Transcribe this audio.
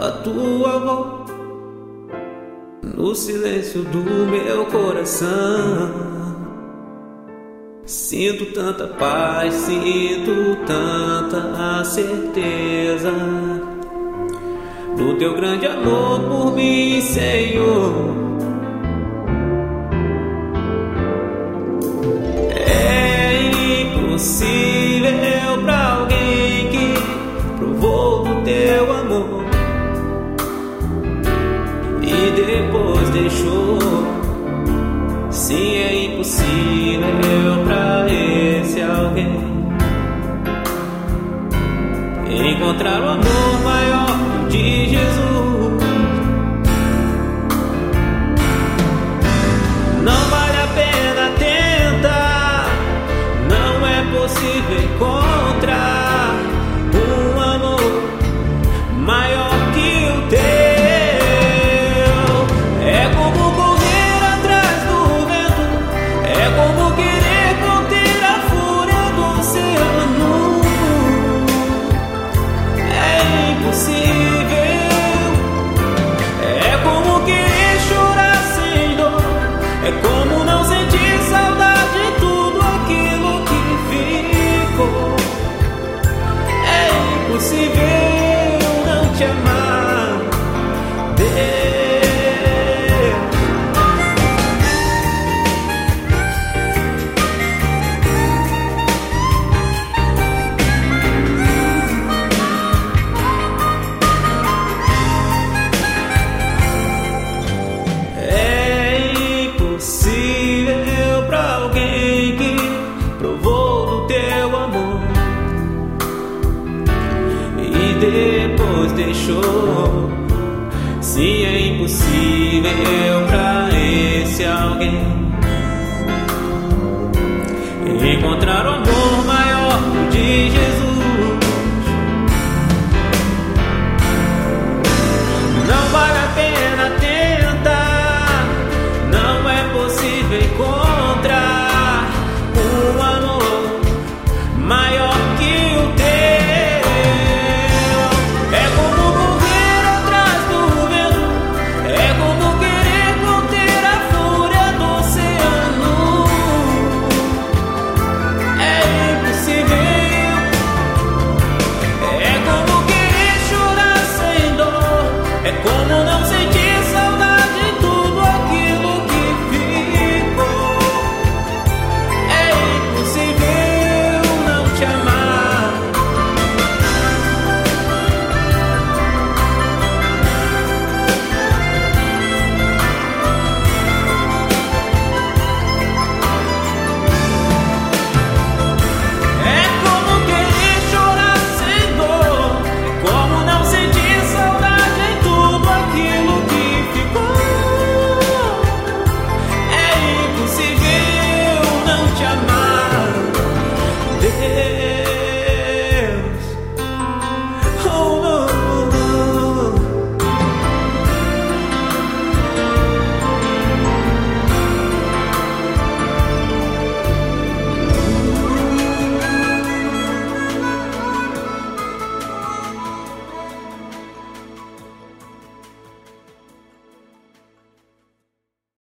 a tua voz no silêncio do meu coração. Sinto tanta paz, sinto tanta certeza do teu grande amor por mim, Senhor. É impossível pra alguém que provou do teu amor e depois deixou. Sim, é impossível pra esse alguém encontrar o amor maior de Jesus. Não vale a pena tentar, não é possível encontrar um amor maior que o teu. É como correr atrás do vento, é como querer conter a fúria do oceano. É impossível, é como querer chorar sem dor, é como não sentir saudade de tudo aquilo que ficou. É impossível não te amar, Deus. É impossível pra alguém que provou do teu amor e depois deixou. Sim, é impossível pra esse alguém encontrar o amor maior de Jesus.